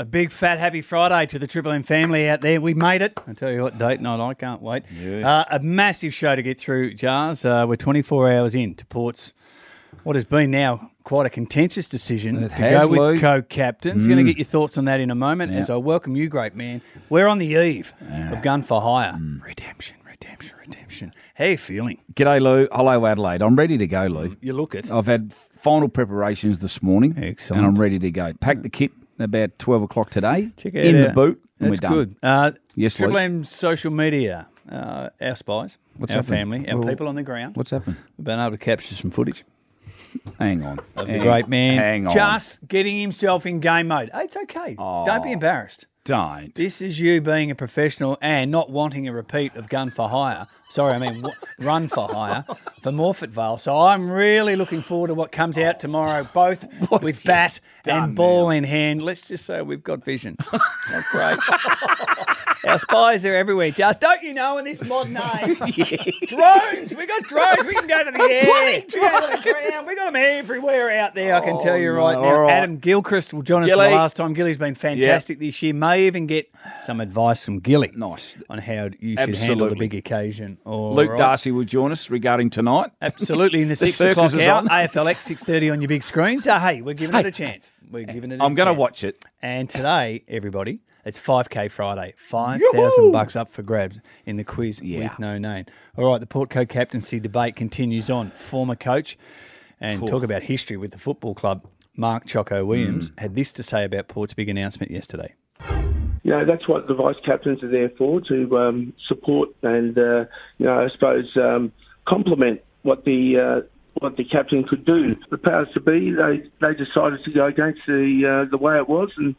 A big fat happy Friday to the Triple M family out there. We made it. I tell you what, date night, I can't wait. Yeah. A massive show to get through, Jars. We're 24 hours in to Port's what has been now quite a contentious decision to go with co-captains. Going to get your thoughts on that in a moment as I welcome you, great man. We're on the eve of Gun for Hire. Redemption. How are you feeling? G'day, Lou. Hello, Adelaide. I'm ready to go, Lou. You look it. I've had final preparations this morning. Excellent. And I'm ready to go. Pack the kit about 12 o'clock today. Check it in out. the boot, and That's we're done. good. Yes, Triple Lou. M's social media, our spies, What's our happening? family, our people on the ground. What's happened? We've been able to capture some footage Hang on. of the great man Hang on. just getting himself in game mode. Hey, it's okay. Don't be embarrassed. Don't. This is you being a professional and not wanting a repeat of Gun for Hire. Sorry, I mean Run for Hire for Morfett Vale. So I'm really looking forward to what comes out tomorrow, both with bat and ball in hand. Let's just say we've got vision. It's not great. Our spies are everywhere. Just don't you know in this modern age? Drones. We got drones. We can go to the air. We go to the ground. We got them everywhere out there. I can tell you right now. all right. Adam Gilchrist will join us for the Gilly. last time. Gilly's been fantastic this year. May even get some advice from Gilly. Nice. On how you should handle the Absolutely. big occasion. All Luke right. Darcy will join us regarding tonight. Absolutely. In the 6 circus o'clock is hour, on. AFLX 6:30 on your big screens. Hey, we're giving it a chance. We're giving it a I'm going to chance. watch it. And today, everybody, it's 5K Friday. $5,000 up for grabs in the quiz with no name. All right, the Port co-captaincy debate continues on. Former coach and talk about history with the football club, Mark Choco Williams, had this to say about Port's big announcement yesterday. You know, that's what the vice captains are there for, to support and, I suppose, complement what the captain could do. The powers to be, they decided to go against the way it was, and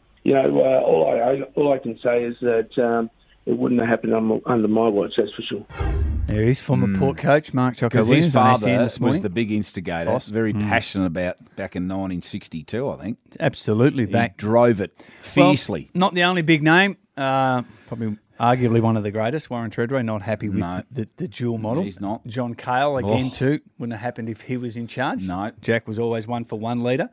all I can say is that it wouldn't have happened under my watch. That's for sure. There he is, former Port coach Mark Choco Because Williams. his on SEN father this morning. was the big instigator. Very passionate about back in 1962, I think. Absolutely back. He drove it fiercely. Well, not the only big name, probably arguably one of the greatest, Warren Treadway, not happy with the dual model. He's not. John Cale, again, too, wouldn't have happened if he was in charge. No. Jack was always 1-for-1 leader.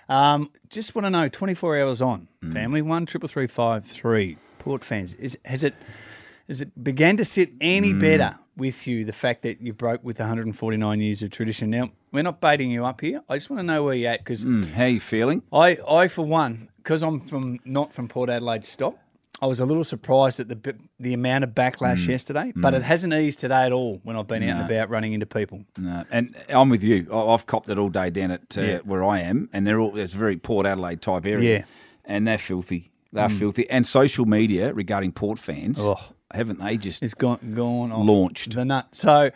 Just want to know, 24 hours on, family 1-33353, Port fans, has it began to sit any better with you, the fact that you broke with 149 years of tradition? Now, we're not baiting you up here. I just want to know where you're at, because How are you feeling? I, for one, because I'm not from Port Adelaide stock, I was a little surprised at the amount of backlash yesterday, but it hasn't eased today at all when I've been out and about running into people. No, and I'm with you. I've copped it all day down at where I am, and it's a very Port Adelaide type area. Yeah. And they're filthy. They're filthy. And social media regarding Port fans, haven't they just It's gone off launched? the nut. So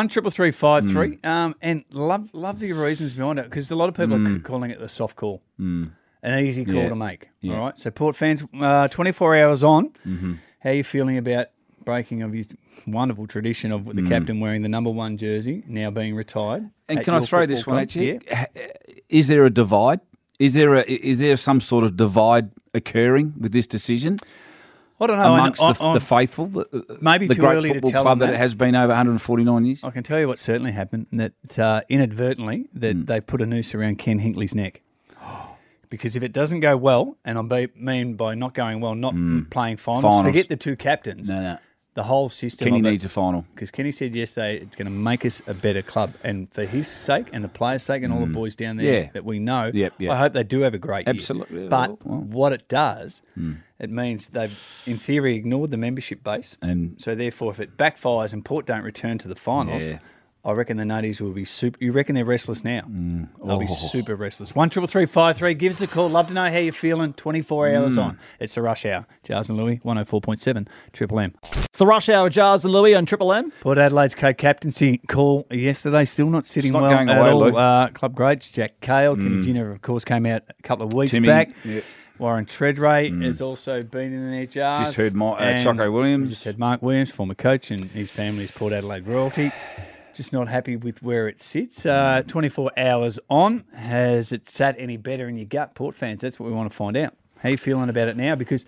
1-33353, and love the reasons behind it, because a lot of people are calling it the soft call, an easy call to make. Yeah. All right, so Port fans, 24 hours on, how are you feeling about breaking of your wonderful tradition of the captain wearing the number 1 jersey, now being retired? And at can I your throw this football one club? at you? Yeah. Is there a divide? Is there some sort of divide occurring with this decision I don't know. amongst the faithful? maybe the too great early to football tell club them that it has been over 149 years. I can tell you what certainly happened, that inadvertently that they put a noose around Ken Hinckley's neck. Because if it doesn't go well, and I mean by not going well, not playing finals, forget the 2 captains. No. The whole system Kenny of it. needs a final. Because Kenny said yesterday it's going to make us a better club. And for his sake and the players' sake and all the boys down there that we know, Yep. I hope they do have a great year. Absolutely. But Well. what it does, it means they've, in theory, ignored the membership base. And- so therefore, if it backfires and Port don't return to the finals, Yeah. I reckon the Nutties will be super. You reckon they're restless now? They'll be super restless. 1-33353. Give us a call. Love to know how you're feeling. 24 hours on. It's the rush hour. Jars and Louis, 104.7 Triple M. It's the Rush Hour, Jars and Louis on Triple M. Port Adelaide's co-captaincy call yesterday, still not sitting not well going at away, all. Luke. Club greats, Jack Cale, Timmy Jenner, of course, came out a couple of weeks Timmy, back. yeah. Warren Treadway has also been in their Jars. Just heard And Choco Williams. We just had Mark Williams, former coach, and his family is Port Adelaide royalty. Just not happy with where it sits. 24 hours on. Has it sat any better in your gut, Port fans? That's what we want to find out. How you feeling about it now? Because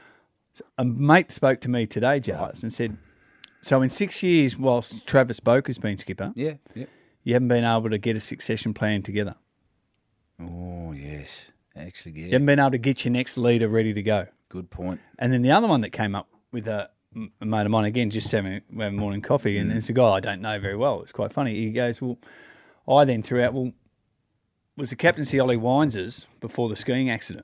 a mate spoke to me today, Jars, and said, so in 6 years, whilst Travis Boak has been skipper, Yeah. you haven't been able to get a succession plan together. Oh, yes. Actually, You yeah. haven't been able to get your next leader ready to go. Good point. And then the other one that came up with a mate of mine, again, just having morning coffee, and it's a guy I don't know very well. It's quite funny. He goes, well, I then threw out, well, was the captaincy Ollie Wines's before the skiing accident?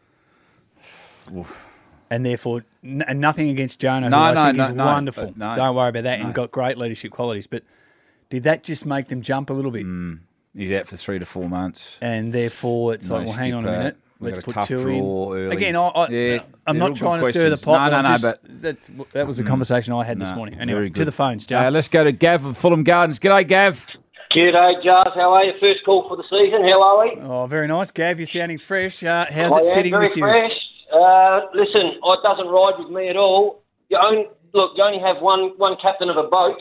And therefore, and nothing against Jonah, who I think is wonderful. No. Don't worry about that, and got great leadership qualities. But did that just make them jump a little bit? He's out for 3 to 4 months. And therefore, it's No like, well, hang on a skipper. minute. We Let's got a put tough two draw in. early. Again, Yeah, I'm they're not all trying good to stir the questions. pot. No, but that was the conversation I had this morning. very Anyway, good. to the phones, Joe. Let's go to Gav of Fulham Gardens. G'day, Gav. G'day, Jars. How are you? First call for the season. How are we? Oh, very nice, Gav. You're sounding fresh. How's it sitting very with you? fresh. Listen, it doesn't ride with me at all. You only have one captain of a boat.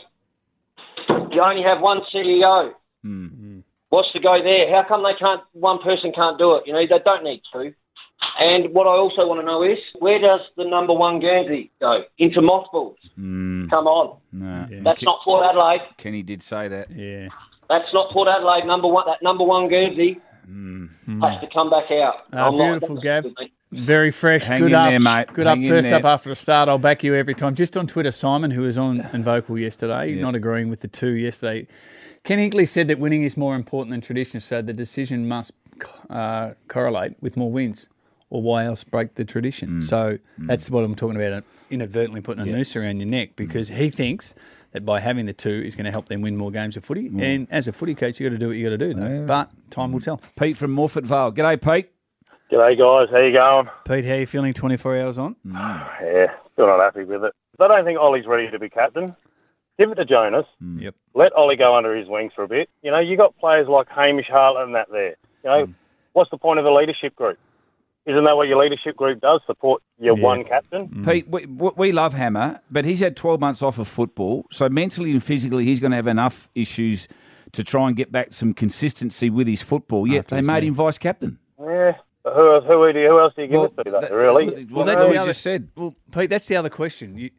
You only have one CEO. What's to go there? How come one person can't do it? You know, they don't need two. And what I also want to know is, where does the number one Guernsey go? Into mothballs. Come on. No. That's not Port Adelaide. Kenny did say that. Yeah. That's not Port Adelaide. That number one Guernsey has to come back out. Beautiful, Gav. Very fresh. Hang Good in up, there, mate. Good Hang up. in First there. up after a start. I'll back you every time. Just on Twitter, Simon, who was on and vocal yesterday, not agreeing with the two yesterday. Ken Hinkley said that winning is more important than tradition, so the decision must correlate with more wins, or why else break the tradition? So that's what I'm talking about, inadvertently putting a noose around your neck, because he thinks that by having the two is going to help them win more games of footy. And as a footy coach, you got to do what you got to do, though. But time will tell. Pete from Morford Vale. G'day, Pete. G'day, guys. How you going? Pete, how are you feeling 24 hours on? Yeah, still not happy with it. I don't think Ollie's ready to be captain. Give it to Jonas. Yep. Let Ollie go under his wings for a bit. You know, you got players like Hamish Hartlett and that there. You know, what's the point of a leadership group? Isn't that what your leadership group does? Support your one captain? Pete, we love Hammer, but he's had 12 months off of football, so mentally and physically he's going to have enough issues to try and get back some consistency with his football, yet they made him vice-captain. Yeah. But who else do you give it to, though, really? That's what we just said. Well, Pete, that's the other question.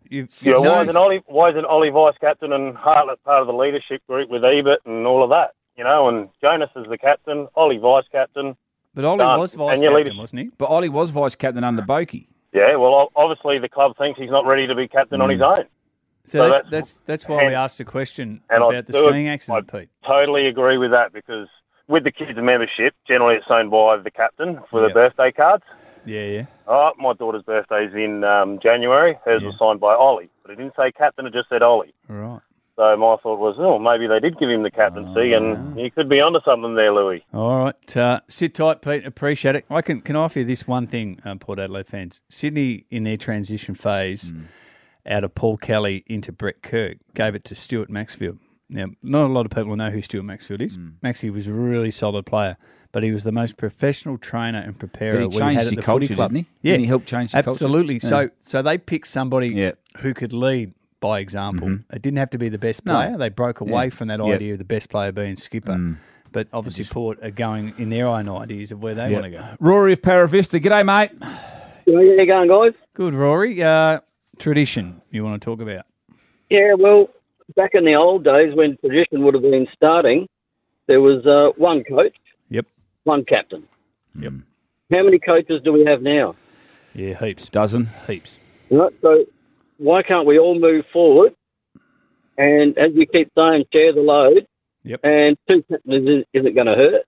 Why isn't Ollie vice-captain and Hartlett part of the leadership group with Ebert and all of that? You know, and Jonas is the captain, Ollie vice-captain. But Ollie was vice-captain, wasn't he? But Ollie was vice-captain under Boakey. Yeah, well, obviously the club thinks he's not ready to be captain on his own. So that's why we asked the question about the skiing accident, Pete. Totally agree with that, because with the kids' membership, generally it's owned by the captain for the birthday cards. Yeah. Oh, my daughter's birthday's in January. Hers was signed by Ollie. But it didn't say captain, it just said Ollie. Right. So my thought was, maybe they did give him the captaincy, and you could be onto something there, Louis. All right. Sit tight, Pete. Appreciate it. Can I offer you this one thing, Port Adelaide fans? Sydney, in their transition phase out of Paul Kelly into Brett Kirk, gave it to Stuart Maxfield. Now, not a lot of people know who Stuart Maxfield is. Maxie was a really solid player, but he was the most professional trainer and preparer we had at the footy club. Didn't he? Yeah, Didn't he help change the culture? Absolutely. Yeah. So they picked somebody who could lead by example. It didn't have to be the best player. They broke away from that idea of the best player being skipper. But obviously Port are going in their own ideas of where they want to go. Rory of Paravista. G'day, mate. How you going, guys? Good, Rory. Tradition you want to talk about? Yeah, well, back in the old days when tradition would have been starting, there was one coach, one captain. Yep. How many coaches do we have now? Yeah, heaps. Dozen. Heaps. Right, so why can't we all move forward and, as you keep saying, share the load? Yep. And two captains isn't going to hurt.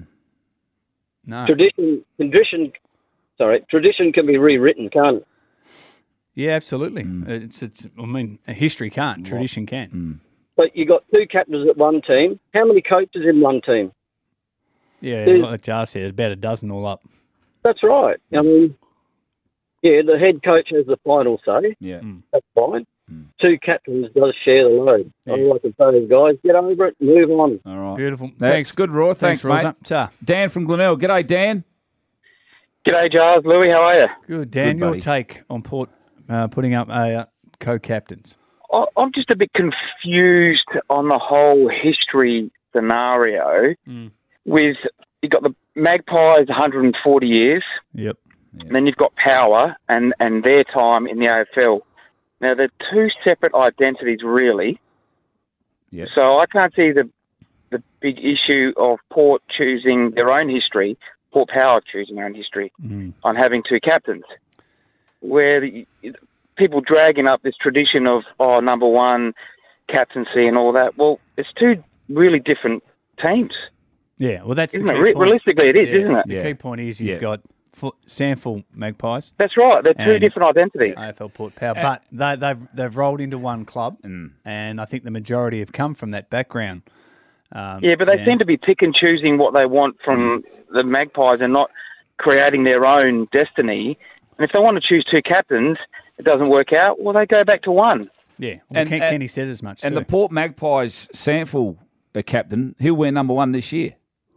No. Tradition can be rewritten, can't it? Yeah, absolutely. History can't. Tradition can. But you got two captains at one team. How many coaches in one team? Yeah, like Jar said, about a dozen all up. That's right. I mean, yeah, the head coach has the final say. Yeah. That's fine. Two captains does share the load. Yeah. All I can say is, guys, get over it, move on. All right. Beautiful. Thanks. Good, Roy. Thanks, mate. Rosa. Ta. Dan from Glenelg. G'day, Dan. G'day, Giles. Louis, how are you? Good. Dan, Good, your buddy. take on Port putting up a co-captains? I'm just a bit confused on the whole history scenario. With you've got the Magpies 140 years, Yep. and then you've got Power and their time in the AFL. Now they're two separate identities, really. Yep. So I can't see the big issue of Port choosing their own history Port Power choosing their own history on having two captains, where people dragging up this tradition of number one captaincy and all that. Well, it's two really different teams. Yeah, well, that's isn't the it? key point. Realistically, it is, isn't it? The key point is you've got Sandful Magpies. That's right. They're two different identities. AFL Port Power, but they've rolled into one club, and I think the majority have come from that background. But they seem to be pick and choosing what they want from the Magpies and not creating their own destiny. And if they want to choose two captains, it doesn't work out, well, they go back to one. Yeah, well, Kenny said as much. And too. the Port Magpies, Sandful, captain, he'll wear number one this year.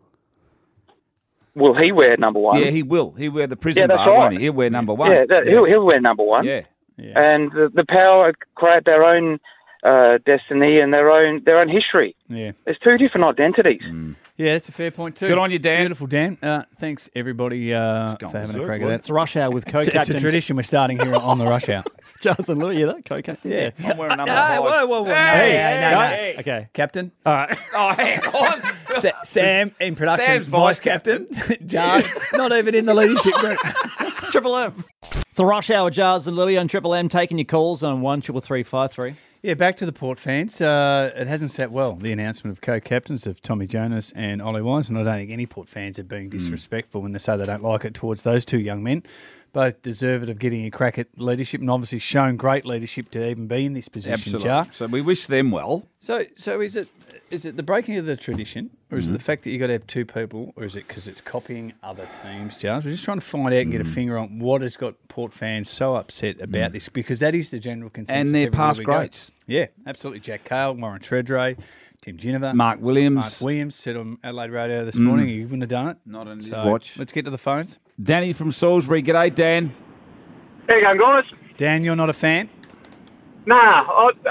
Will he wear number one? Yeah, he will. He'll wear the prison that's bar, right. won't he? He'll wear number one. He'll wear number one. Yeah. And the Power create their own destiny and their own history. Yeah. There's two different identities. Yeah, that's a fair point too. Good on you, Dan. Beautiful, Dan. Thanks, everybody, for having a crack at that. It's Rush Hour with It's co-captains. a tradition we're starting here on the Rush Hour. Charles and Louis, that co-captains. Yeah. I'm wearing number No, five. whoa. Hey, No. Okay. Captain. All right. Oh, hang on. Sam in production. Sam's vice captain. Jars, not even in the leadership group. Triple M. It's the Rush Hour, Jars and Louis on Triple M, taking your calls on 133353. Yeah, back to the Port fans. It hasn't sat well, the announcement of co-captains of Tommy Jonas and Ollie Wines, and I don't think any Port fans are being disrespectful when they say they don't like it towards those two young men. Both deserved of getting a crack at leadership and obviously shown great leadership to even be in this position, Absolutely. Jar. So we wish them well. So is it the breaking of the tradition, or is it the fact that you've got to have two people, or is it because it's copying other teams, Jars? We're just trying to find out and get a finger on what has got Port fans so upset about this, because that is the general consensus. And their everywhere past we go. greats. Yeah, absolutely. Jack Cale, Warren Treadray, Tim Ginniver. Mark Williams. Mark Williams said on Adelaide Radio this morning he wouldn't have done it. Not on his So watch. let's get to the phones. Danny from Salisbury. G'day, Dan. How you going, guys? Dan, you're not a fan? Nah,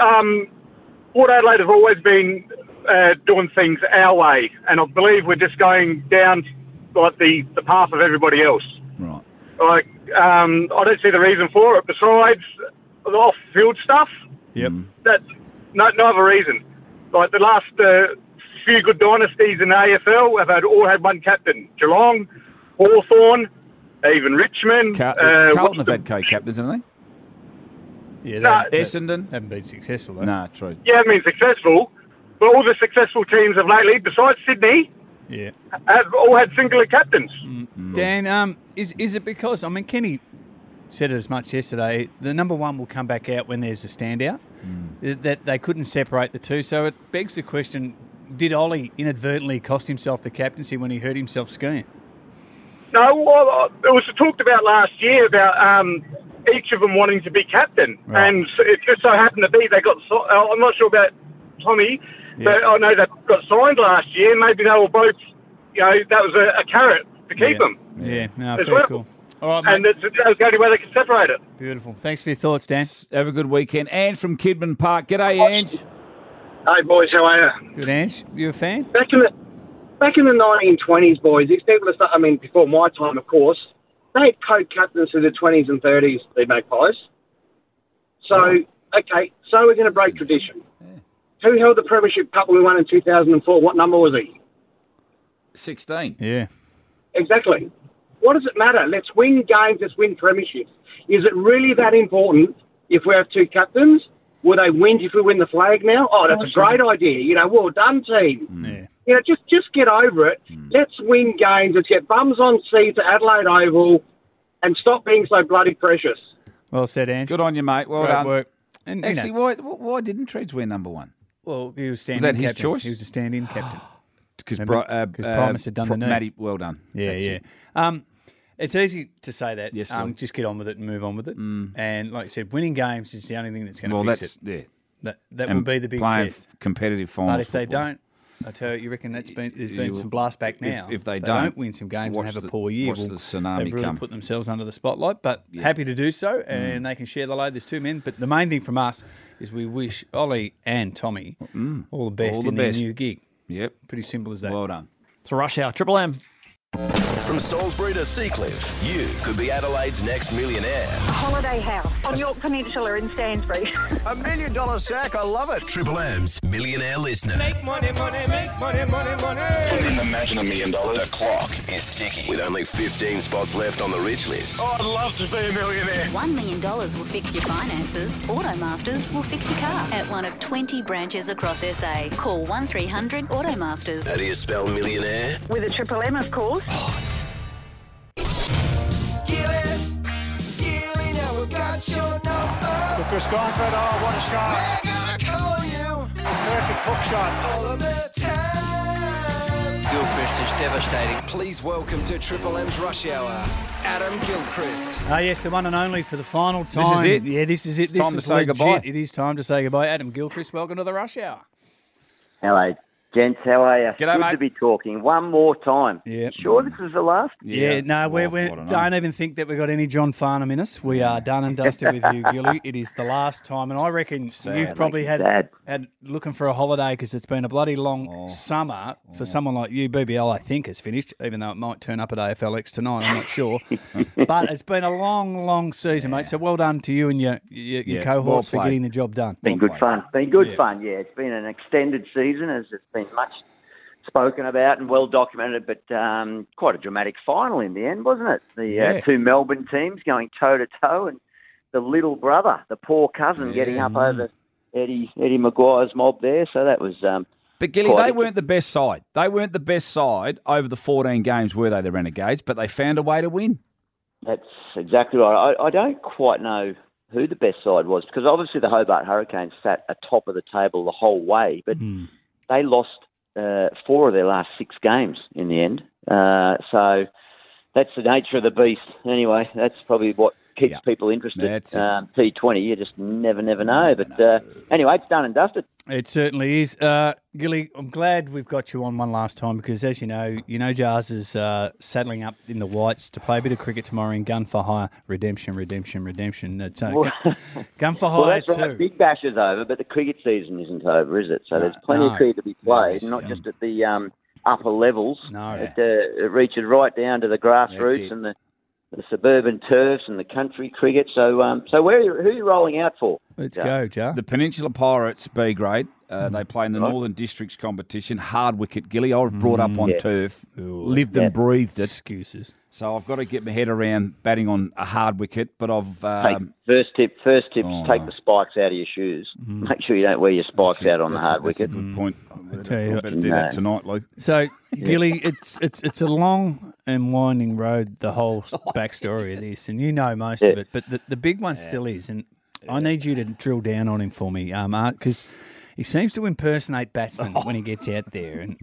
Port Adelaide have always been doing things our way, and I believe we're just going down like the path of everybody else. Right. Like, I don't see the reason for it besides the off-field stuff. Yep. That's no other reason. Like the last few good dynasties in the AFL have all had one captain: Geelong, Hawthorn, even Richmond. Carlton have had co-captains, haven't Yeah, they? Essendon. Haven't been successful, though. Nah, true. Yeah, I mean successful, but all the successful teams of lately, besides Sydney, Yeah. have all had singular captains. Dan, is it because, I mean, Kenny said it as much yesterday, the number one will come back out when there's a standout, that they couldn't separate the two. So it begs the question, did Ollie inadvertently cost himself the captaincy when he hurt himself skiing? No, well, it was talked about last year about each of them wanting to be captain, Right. and it just so happened to be they got. I'm not sure about Tommy, but I know they got signed last year. Maybe they were both. That was a carrot to keep them. Yeah, no, As very well. cool. All right, mate. And that's the only way they can separate it. Beautiful. Thanks for your thoughts, Dan. Have a good weekend. Ange from Kidman Park. G'day, Ange. Hey boys, how are you? Good, Ange. You a fan? Back in the 1920s, boys, these people are I mean, before my time, of course, they had co-captains through the 20s and 30s, the Magpies. So, okay, so we're going to break tradition. Who held the premiership cup we won in 2004? What number was he? 16. Yeah. Exactly. What does it matter? Let's win games, let's win premierships. Is it really that important if we have two captains? Will they win if we win the flag now? Oh, that's a great idea. Well done, team. Yeah. Just get over it. Let's win games. Let's get bums on seats at Adelaide Oval and stop being so bloody precious. Well said, Ange. Good on you, mate. Well Great done. work. And, Actually, why didn't Treads wear number one? well, he was standing that his captain. choice? He was a stand-in captain. Because Primus had done the knee. Matty, well done. Yeah, That's yeah. it. It's easy to say that. Yes, Lou. Just get on with it and move on with it. And like I said, winning games is the only thing that's going to Well, fix that's it. yeah. That And will be the big playing test. competitive finals. But if they football. don't, I tell you reckon there's been You- some blast back now. if they don't don't, win some games and watch have a the- poor year, watch the tsunami they've really come. put themselves under the spotlight. But happy to do so, and they can share the load. There's two men. But the main thing from us is we wish Ollie and Tommy all the best All the in their best. new gig. Yep. Pretty simple as that. Well done. It's a Rush Hour. Triple M. From Salisbury to Seacliff, you could be Adelaide's next millionaire. A holiday house on York Peninsula in Stansbury. $1 million sack, I love it. Triple M's Millionaire Listener. Make money, money, make money, money, money. Imagine $1 million. The clock is ticking with only 15 spots left on the rich list. Oh, I'd love to be a millionaire. $1 million will fix your finances. Automasters will fix your car at one of 20 branches across SA. Call 1300 Automasters. How do you spell millionaire? With a Triple M, of course. Lucas Gauntlet, oh, what a shot. We're gonna call you. Perfect hook shot. All of the time. Gilchrist is devastating. Please welcome to Triple M's Rush Hour, Adam Gilchrist. Yes, the one and only for the final time. This is it? Yeah, this is it. It's time to say goodbye. It is time to say goodbye. Adam Gilchrist, welcome to the Rush Hour. Hello, gents. How are you? G'day, Good mate. to be talking one more time. Yeah. Sure this is the last? Yeah, no, we don't even think that we've got any John Farnham in us. We are done and dusted with you, Gilly. It is the last time, and I reckon you've probably had looking for a holiday because it's been a bloody long summer for someone like you. BBL, I think, has finished, even though it might turn up at AFLX tonight. I'm not sure, but it's been a long, long season, mate. So well done to you and your cohorts for getting the job done. Been good fun. Been good fun. Yeah, it's been an extended season, as it's been much spoken about and well documented, but quite a dramatic final in the end, wasn't it? The two Melbourne teams going toe to toe, and the little brother, the poor cousin, getting up over Eddie Maguire's mob there. So that was. But Gilly, they weren't the best side. They weren't the best side over the 14 games, were they? The Renegades, but they found a way to win. That's exactly right. I don't quite know who the best side was because obviously the Hobart Hurricanes sat atop of the table the whole way, but they lost 4 of their last 6 games in the end. So that's the nature of the beast. Anyway, that's probably what keeps people interested. T20, you just never know. But anyway, it's done and dusted. It certainly is. Gilly, I'm glad we've got you on one last time because, as you know, Jars is saddling up in the whites to play a bit of cricket tomorrow in Gun for Hire. Redemption. It's Gun for Hire well, that's too. Right. Big Bash is over, but the cricket season isn't over, is it? So there's plenty of cricket to be played, not just at the upper levels. No. It reaches right down to the grassroots and the suburban turfs and the country cricket. So who are you rolling out for? Let's go, Jar. The Peninsula Pirates B grade. They play in the Northern Districts competition. Hard wicket, Gilly. I was brought up on turf, lived and breathed it. Excuses. So I've got to get my head around batting on a hard wicket. But I've first tip is take the spikes out of your shoes. Make sure you don't wear your spikes out on the hard wicket. That's a good point. I tell you, I better do that tonight, Luke. So, Gilly, it's a long and winding road, the whole backstory of this, and you know most of it. But the big one still is, and I need you to drill down on him for me, because he seems to impersonate batsmen when he gets out there, and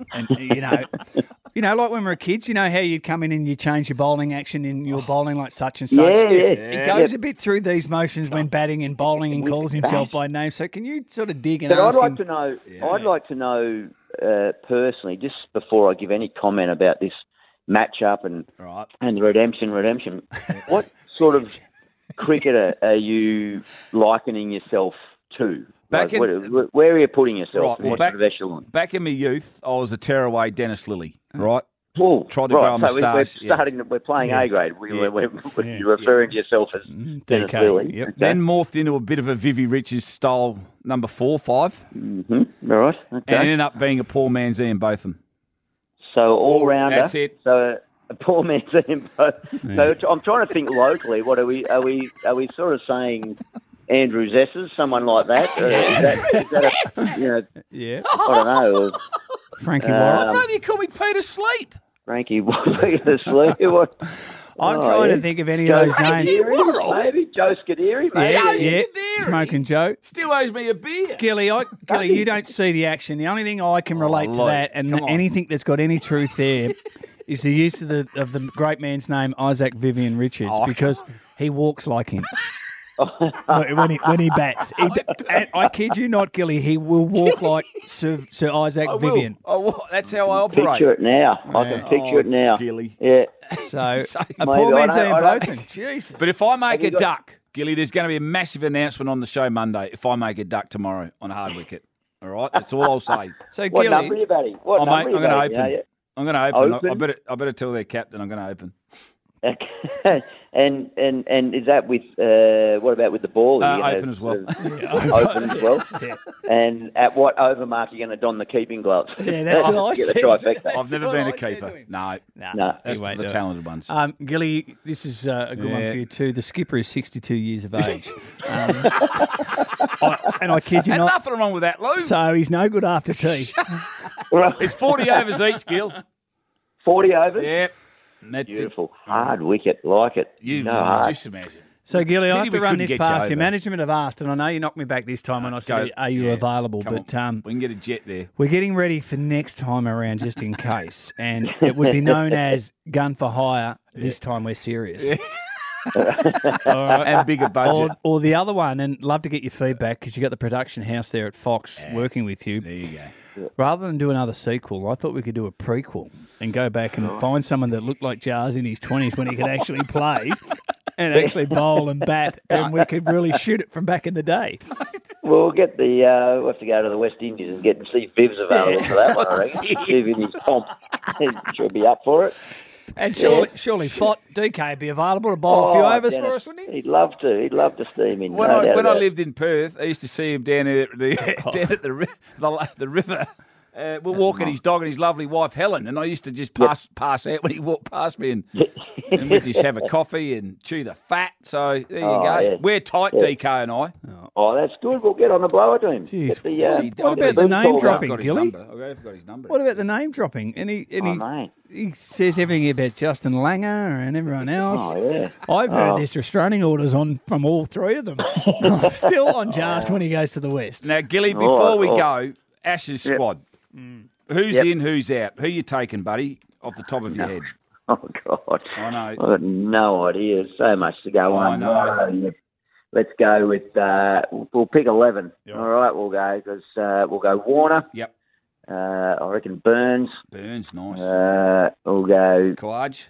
you know, like when we were kids, you know how you'd come in and you change your bowling action and you're bowling like such and such. He goes a bit through these motions when batting and bowling and calls himself by name. So can you sort of dig and ask him? I'd like to know personally, just before I give any comment about this matchup and the redemption. What sort of cricketer are you likening yourself to? Where are you putting yourself? What sort of echelon? Back in my youth, I was a tearaway Dennis Lilly, right? Oh, tried to grow a moustache. We're playing A grade. You're referring to yourself as Dennis Lilly. Yep. Okay. Then morphed into a bit of a Vivi Richards style number 4, 5. Mm-hmm. All right. Okay. And ended up being a poor man's Ian Botham. So all-rounder. That's it. So a poor man's Ian Botham. So I'm trying to think locally. What are we sort of saying? Andrew Zessers, someone like that. Is that I don't know. Frankie Warren. No, you call me Peter Sleep. Frankie Peter Sleep. I'm trying to think of any of those names. Maybe Joe Scuderi, maybe. Yeah. Smoking Joe. Still owes me a beer. Gilly, you don't see the action. The only thing I can relate to that, and anything that's got any truth there, is the use of the great man's name, Isaac Vivian Richards, because he walks like him. when he bats. I kid you not, Gilly, he will walk like Sir Isaac Vivian. That's how I operate. Picture it now. I can picture it now. Gilly. Yeah. So, a poor man's Ian Botham. Jesus. But if I make a duck, Gilly, there's going to be a massive announcement on the show Monday if I make a duck tomorrow on a hard wicket. All right? That's all I'll say. So, what Gilly, number are you batting? What number are you I'm going to batting? open. I'm going to open. Open? I better tell their captain I'm going to open. and is that with what about with the ball? Are you gonna Open as well. Open as well. Yeah. And at what overmark are you going to don the keeping gloves? Yeah, that's what I Get the said. trifecta. I've never been a keeper. No, that's for the talented ones. Gilly, this is a good one for you too. The skipper is 62 years of age. And I kid you And not. nothing wrong with that, Lou. So he's no good after tea. It's 40 overs each, Gil. 40 overs? Yep. That's Beautiful. Hard wicket. Like it. Hard. Just imagine. So, Gilly, I have Pity to we run couldn't this get you past you. over. Management have asked, and I know you knocked me back this time when I said, are you available? Come But on. We can get a jet there. we're getting ready for next time around just in case. And it would be known as gun for hire. This time we're serious. All right. And bigger budget. Or the other one, and love to get your feedback because you got the production house there at Fox working with you. There you go. Rather than do another sequel, I thought we could do a prequel and go back and find someone that looked like Jars in his 20s when he could actually play and actually bowl and bat, and we could really shoot it from back in the day. We'll get we'll have to go to the West Indies and get and see if Viv's available for that one, I reckon. Viv in his pomp. She'll be up for it. And surely Fott DK would be available to bowl a few overs for us, wouldn't he? He'd love to. He'd love to steam in. When I lived in Perth, I used to see him down at the river. We're walking his dog and his lovely wife Helen, and I used to just pass out when he walked past me, and we'd just have a coffee and chew the fat. So there you go. Yeah. We're tight, DK and I. Oh, that's good. We'll get on the blower to him. Jeez. Get the, What about the name call dropping, I've Gilly? got his number. What about the name dropping? And he says everything about Justin Langer and everyone else. Oh, yeah. I've heard there's restraining orders on from all three of them. I'm still on Jars when he goes to the West. Now, Gilly, before we go, Ash's squad. Who's in, who's out? Who you taking, buddy, off the top of your head? Oh, God. I know. I've got no idea. So much to go on. I know. Let's go with, we'll pick 11. Yep. All right, we'll go, because we'll go Warner. Yep. I reckon Burns. Burns, nice. We'll go... Collage?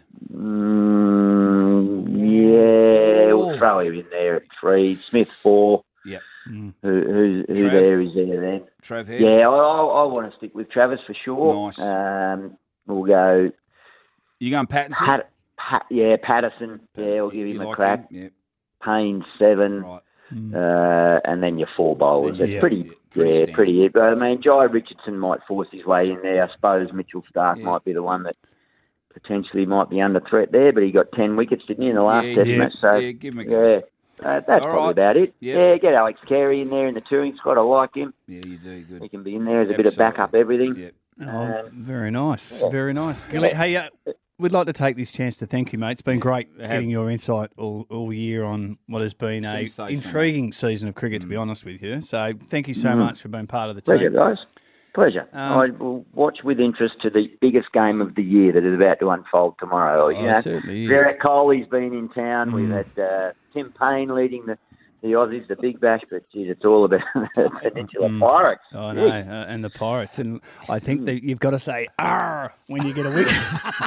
We'll throw him in there at 3. Smith 4. Yep. Who there is there then? Trav Head? Yeah, I want to stick with Travis for sure. Nice. We'll go... You going Pattinson? Patterson. Yeah, we'll give him a crack. Yep. Payne 7. Right. And then your 4 bowlers. It's pretty it. But I mean, Jai Richardson might force his way in there. I suppose Mitchell Stark might be the one that potentially might be under threat there, but he got 10 wickets, didn't he, in the last test match? So, give him a go. That's probably about it. Yep. Yeah, get Alex Carey in there in the touring squad. I like him. Yeah, you do. Good. He can be in there as a bit of backup everything. Yep. Very nice. Very nice. Gilly, hey, we'd like to take this chance to thank you, mate. It's been great getting your insight all year on what has been a intriguing season of cricket, to be honest with you. So thank you so much for being part of the team. Pleasure, guys. Pleasure. I will watch with interest to the biggest game of the year that is about to unfold tomorrow. Certainly is. Virat Kohli's been in town. We've had Tim Payne leading the Aussies, the Big Bash, but geez, it's all about the Peninsula Pirates. I know, and the Pirates. And I think that you've got to say "arr" when you get a wicket.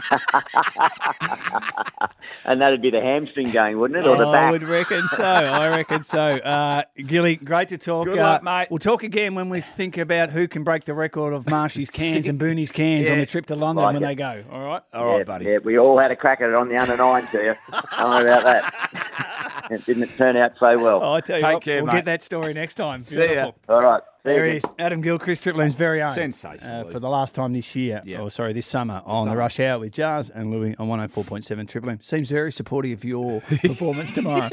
And that'd be the hamstring going, wouldn't it, or the back? I would reckon so. I reckon so. Gilly, great to talk. Good luck, mate. We'll talk again when we think about who can break the record of Marshy's cans and Booney's cans on the trip to London when they go. All right? All right, buddy. Yeah, we all had a crack at it on the under-9 to you. Don't worry about that. It didn't turn out so well. I tell you Take what, care, we'll mate. get that story next time. See ya. Beautiful. All right. There he is, Adam Gilchrist, Triple M's very own. Sensational. For the last time this year, this summer, on the Rush Hour with Jars and Louis on 104.7 Triple M. Seems very supportive of your performance tomorrow.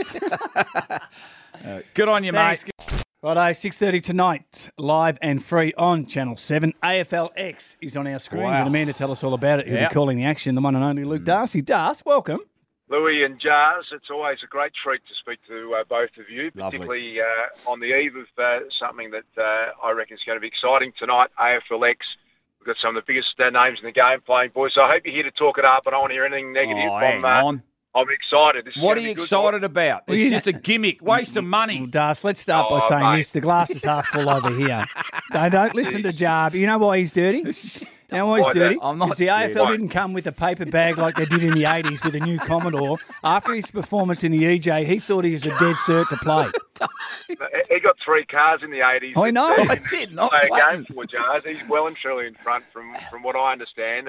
Good on you, mate. Righto, 6:30 tonight, live and free on Channel 7. AFLX is on our screens, and a man to tell us all about it, who'll be calling the action, the one and only Luke Darcy. Darcy, welcome. Louis and Jars, it's always a great treat to speak to both of you, particularly on the eve of something that I reckon is going to be exciting tonight, AFLX. We've got some of the biggest names in the game playing, boys. So I hope you're here to talk it up. I don't want to hear anything negative. I'm excited. What are you excited about? It's just a gimmick, waste of money. Well, Das, let's start by saying this. The glass is half full over here. Don't listen to Jar. You know why he's dirty? You know why he's dirty? Because the AFL didn't come with a paper bag like they did in the 80s with a new Commodore. After his performance in the EJ, he thought he was a dead cert to play. He got 3 cars in the 80s. I know. I did not play a game for Jars. He's well and truly in front from what I understand. And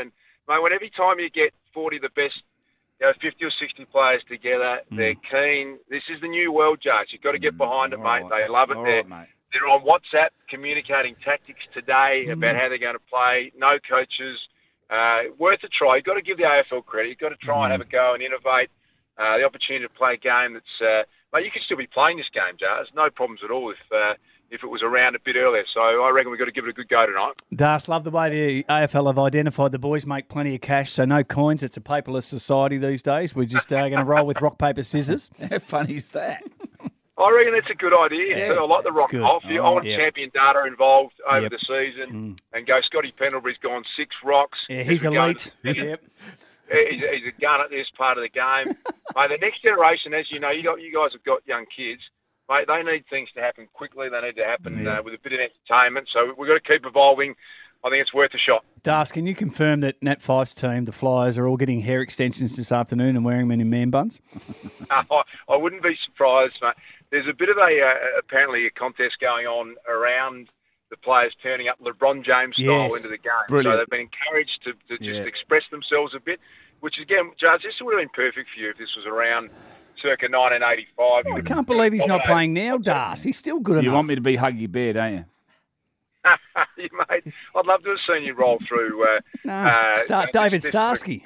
Mate, when every time you get 40 of the best, 50 or 60 players together, they're keen. This is the new world, Judge. You've got to get behind it, mate. They love it. They're on WhatsApp communicating tactics today about how they're going to play. No coaches. Worth a try. You've got to give the AFL credit. You've got to try and have a go and innovate. The opportunity to play a game that's... mate, you could still be playing this game, Jars. No problems at all if it was around a bit earlier. So I reckon we've got to give it a good go tonight. Das, love the way the AFL have identified the boys make plenty of cash, so no coins. It's a paperless society these days. We're just going to roll with rock, paper, scissors. How funny is that? I reckon that's a good idea. I like the rock off. I want champion data involved over the season and go. Scotty Pendlebury's gone 6 rocks. Yeah, he's elite. He's a gun at this part of the game. Mate, the next generation, as you know, you guys have got young kids. Mate, they need things to happen quickly. They need to happen with a bit of entertainment. So we've got to keep evolving. I think it's worth a shot. Das, can you confirm that Nat Fyfe's team, the Flyers, are all getting hair extensions this afternoon and wearing them in man buns? I wouldn't be surprised, mate. There's a bit of apparently a contest going on around the players turning up LeBron James style into the game. Brilliant. So they've been encouraged to just express themselves a bit, which again, Judge, this would have been perfect for you if this was around circa 1985. I can't believe he's not playing now, Das. He's still good enough. You want me to be Huggy Bear, don't you? Mate, I'd love to have seen you roll through... David Starsky.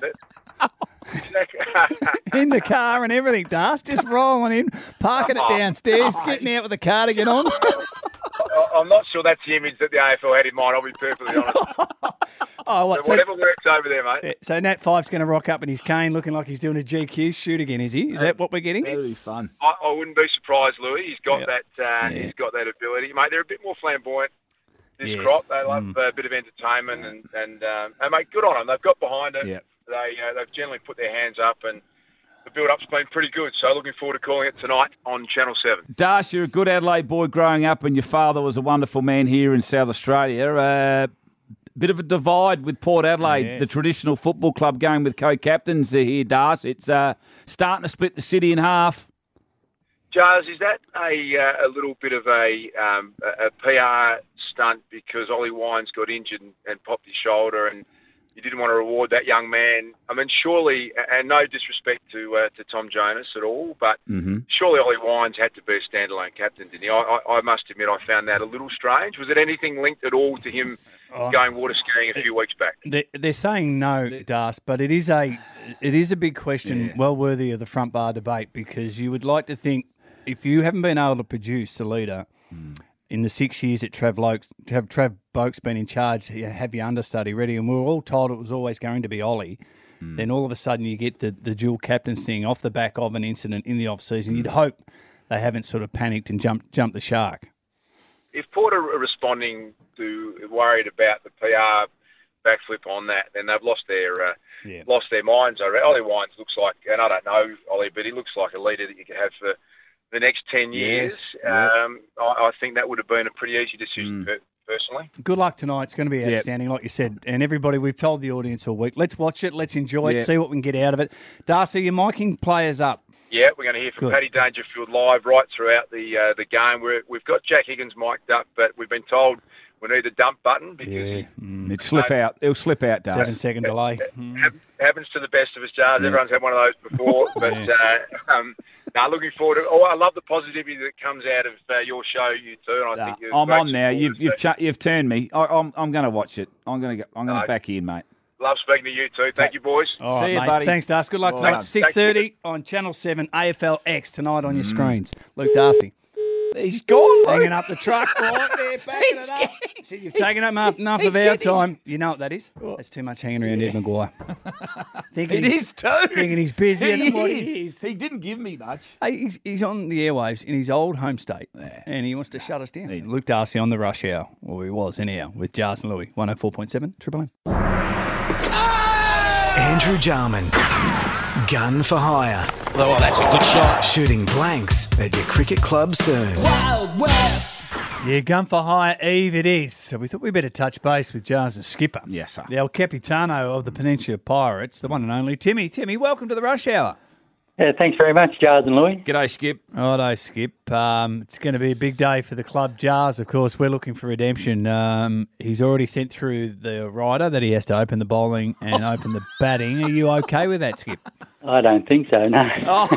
In the car and everything, Das. Just rolling in, parking it downstairs, getting out with the cardigan on. I'm not sure that's the image that the AFL had in mind, I'll be perfectly honest. So whatever works over there, mate. So Nat Fyfe's going to rock up in his cane looking like he's doing a GQ shoot again, is he? Is that what we're getting? That'll be fun. I wouldn't be surprised, Louis. He's got that. He's got that ability. Mate, they're a bit more flamboyant this crop. They love a bit of entertainment and mate, good on them. They've got behind it. They've generally put their hands up and the build-up's been pretty good, so looking forward to calling it tonight on Channel 7. Das, you're a good Adelaide boy growing up and your father was a wonderful man here in South Australia. Bit of a divide with Port Adelaide, the traditional football club going with co-captains here, Das. It's starting to split the city in half. Jars, is that a little bit of a PR stunt because Ollie Wines got injured and popped his shoulder and you didn't want to reward that young man? I mean, surely, and no disrespect to Tom Jonas at all, but surely Ollie Wines had to be a standalone captain, didn't he? I must admit I found that a little strange. Was it anything linked at all to him going water skiing a few weeks back? They're saying no, Das, but it is a big question, well worthy of the front bar debate, because you would like to think if you haven't been able to produce a leader in the 6 years that Trav Boak's been in charge, you have your understudy ready, and we were all told it was always going to be Ollie. Then all of a sudden you get the dual captains thing off the back of an incident in the off-season. You'd hope they haven't sort of panicked and jumped the shark. If Port are responding to worried about the PR backflip on that, then they've lost their minds. Ollie Wines looks like, and I don't know Ollie, but he looks like a leader that you could have for the next 10 years. I think that would have been a pretty easy decision personally. Good luck tonight. It's going to be outstanding, like you said. And everybody, we've told the audience all week, let's watch it, let's enjoy it, see what we can get out of it. Darcy, you're miking players up. Yeah, we're going to hear from Paddy Dangerfield live right throughout the game. We've got Jack Higgins mic'd up, but we've been told we need the dump button because it'll slip out. It'll slip out, Darcy. 7 second delay. Happens to the best of us, Jars. Everyone's had one of those before. But looking forward to. I love the positivity that comes out of your show, you two. And I think I'm on now. You've turned me. I'm going to watch it. I'm going to back in, mate. Love speaking to you too. Thank you, boys. See you, buddy. Thanks, Darcy. Good luck tonight. 6:30 on Channel 7 AFLX tonight on your screens. Luke Darcy. He's gone, hanging up the truck right there, backing it up. See, you've taken up enough of our time. You know what that is? That's too much hanging around Ed Maguire. It is too. Thinking he's busy. He is. He didn't give me much. Hey, he's on the airwaves in his old home state, and he wants to shut us down. Luke Darcy on the rush hour, or he was anyhow, with Jars and Louis, 104.7 Triple M. Andrew Jarman, gun for hire. Oh, that's a good shot. Shooting blanks at your cricket club soon. Wild West. Yeah, gun for hire Eve it is. So we thought we'd better touch base with Jars and Skipper. Yes, sir. The El Capitano of the Peninsula Pirates, the one and only Timmy. Timmy, welcome to the Rush Hour. Yeah, thanks very much, Jars and Louis. G'day, Skip. Righto, Skip. It's going to be a big day for the club. Jars, of course, we're looking for redemption. He's already sent through the rider that he has to open the bowling and open the batting. Are you okay with that, Skip? I don't think so, no.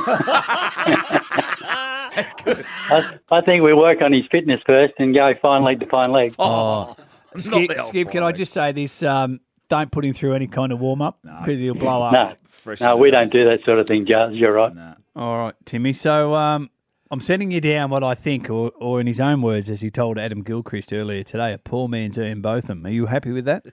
I think we work on his fitness first and go fine leg to fine leg. Skip, can I just say this? Don't put him through any kind of warm-up because he'll blow up. No, we don't do that sort of thing, Jars. You're right. All right, Timmy. So I'm sending you down what I think, or in his own words, as he told Adam Gilchrist earlier today, a poor man's Ian Botham. Are you happy with that?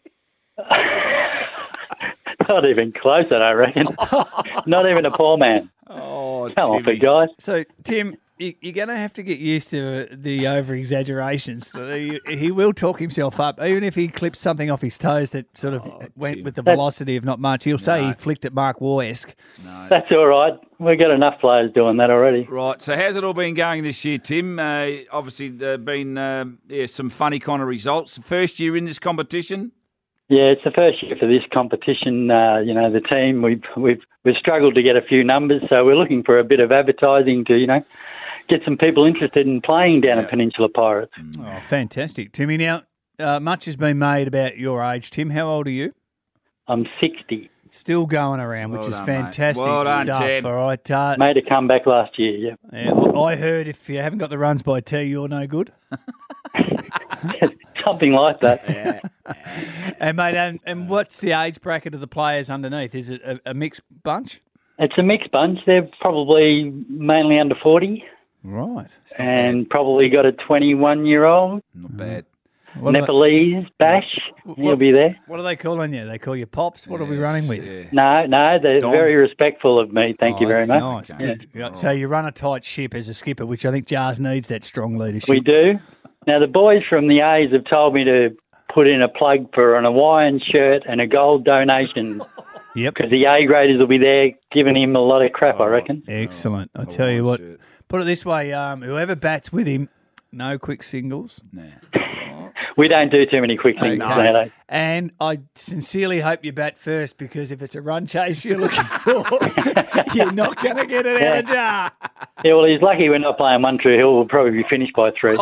Not even close, I don't reckon. Not even a poor man. Oh, come on, big guy. So, Tim, you're going to have to get used to the over-exaggerations. He will talk himself up, even if he clips something off his toes that sort of went with the velocity of not much. He'll say he flicked at Mark Waugh-esque. That's all right. We've got enough players doing that already. Right, so how's it all been going this year, Tim? Obviously, there have been some funny kind of results. First year in this competition? Yeah, it's the first year for this competition. The team, we've struggled to get a few numbers, so we're looking for a bit of advertising to, get some people interested in playing down at Peninsula Pirates. Oh, fantastic. Timmy, now, much has been made about your age. Tim, how old are you? I'm 60. Still going around, which is fantastic done, stuff. Tim. All right. Made a comeback last year, yeah. I heard if you haven't got the runs by T, you're no good. Something like that. Yeah. And, mate, and what's the age bracket of the players underneath? Is it a mixed bunch? It's a mixed bunch. They're probably mainly under 40. Right. And probably got a 21-year-old. Not bad. Nepalese, Bash. He'll be there. What are they calling you? They call you Pops? What are we running with? Yeah. No, they're very respectful of me. Thank you very much. Nice. Yeah. So you run a tight ship as a skipper, which I think Jars needs that strong leadership. We do. Now, the boys from the A's have told me to put in a plug for an Hawaiian shirt and a gold donation. Yep. Because the A graders will be there giving him a lot of crap, I reckon. Excellent. I tell you what, put it this way, whoever bats with him, no quick singles. Nah. We don't do too many quick things. No. And I sincerely hope you bat first, because if it's a run chase you're looking for, you're not going to get it out of jar. Yeah, well, he's lucky we're not playing One Tree Hill. We'll probably be finished by 3.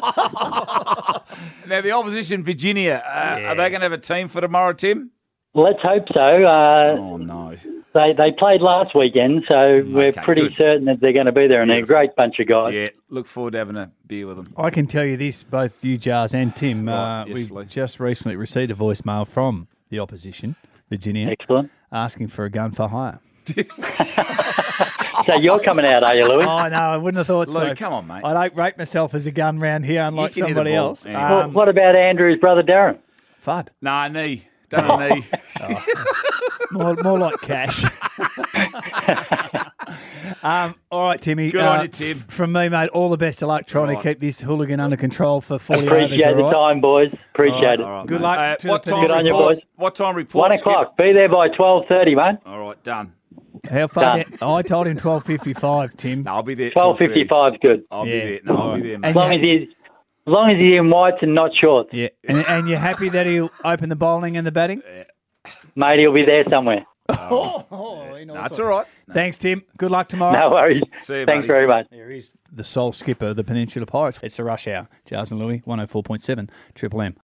Now, the opposition, Virginia, are they going to have a team for tomorrow, Tim? Let's hope so. Oh, no. They played last weekend, so we're pretty certain that they're going to be there, and they're a great bunch of guys. Yeah, look forward to having a beer with them. I can tell you this, both you, Jars, and Tim, we just recently received a voicemail from the opposition, Virginia. Excellent. Asking for a gun for hire. So you're coming out, are you, Louis? Oh, no, I wouldn't have thought so. Luke, come on, mate. I don't rate myself as a gun round here, unlike somebody else. What about Andrew's brother, Darren? Fud. Nah, knee. Done a knee. More like cash. All right, Timmy. Good on you, Tim. From me, mate, all the best of luck trying to keep this hooligan under control for 40 overs. Appreciate the time, boys. Appreciate it. Right, good luck. Good on you, boys. What time report? 1 o'clock. Be there by 12:30, mate. All right, done. How far? I told him 12:55, Tim. No, I'll be there. 12:55 is good. I'll be there. No, I'll be there, mate. As long as he's in whites and not shorts. Yeah. And you're happy that he'll open the bowling and the batting? Mate, he'll be there somewhere. That's all right. Thanks, Tim. Good luck tomorrow. No worries. See you, Thanks very much. There is the sole skipper of the Peninsula Pirates. It's the Rush Hour. Jars and Louis, 104.7 Triple M.